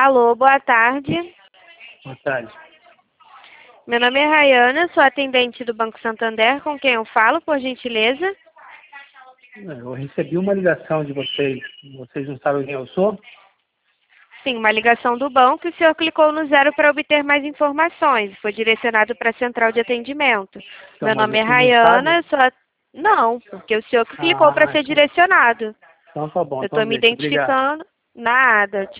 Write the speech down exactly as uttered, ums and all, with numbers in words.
Alô, boa tarde. Boa tarde. Meu nome é Rayana, sou atendente do Banco Santander, com quem eu falo, por gentileza? Eu recebi uma ligação de vocês. Vocês não sabem quem eu sou? Sim, uma ligação do banco e o senhor clicou no zero para obter mais informações. Foi direcionado para a central de atendimento. Então, Meu mas nome é vocês não sabem? Rayana, sou a... Não, porque o senhor que clicou para Ah, ser então, direcionado. então tá bom. Eu Então estou me deixa. Obrigado. identificando. Nada.